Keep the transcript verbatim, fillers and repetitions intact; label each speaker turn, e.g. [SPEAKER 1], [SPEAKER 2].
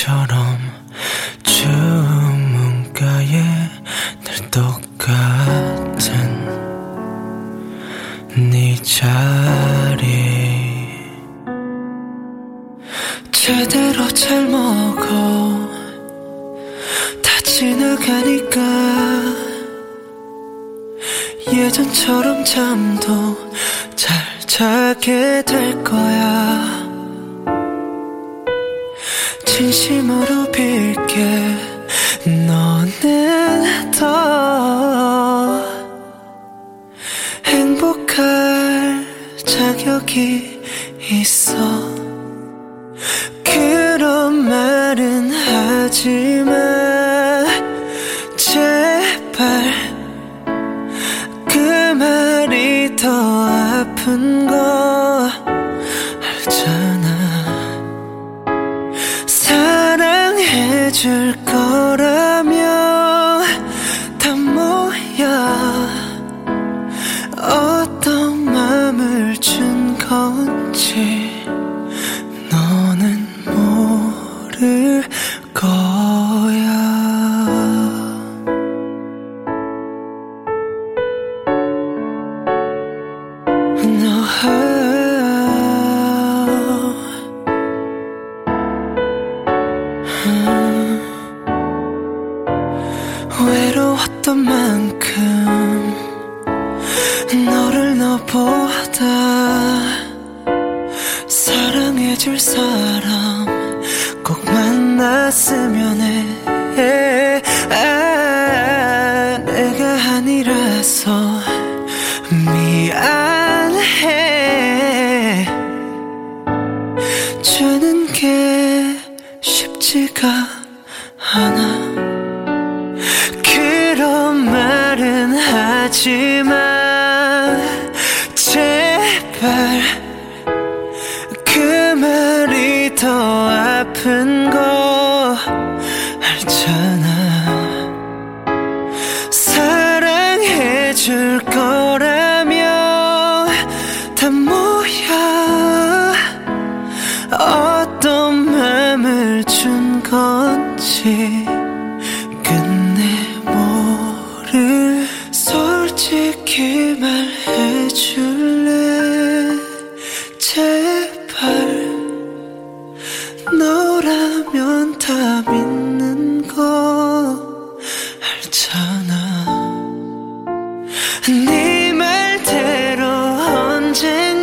[SPEAKER 1] 예전처럼 주문가에 늘 똑같은 네 자리 제대로 잘 먹어 다 지나가니까 예전처럼 잠도 잘 자게 될 거야. 진심으로 빌게 너는 더 행복할 자격이 있어. 그런 말은 하지마 제발. 그 말이 더 아픈 거 알잖아. 사랑해줄 거라면 다 뭐야 어떤 맘을 준 건지 너는 모를 거야. No. 외로웠던 만큼 너를 너보다 사랑해줄 사람 꼭 만났으면 해. 아, 내가 아니라서 미안해. 주는 게 쉽지가 않아. 그런 말은 하지마 제발. 그 말이 더 아픈 거 알잖아. 사랑해줄 거라면 다 뭐야 어떤 맘을 준 건지 솔직히 말해줄래 제발. 너라면 다 믿는 거 알잖아. 네 말대로 언젠가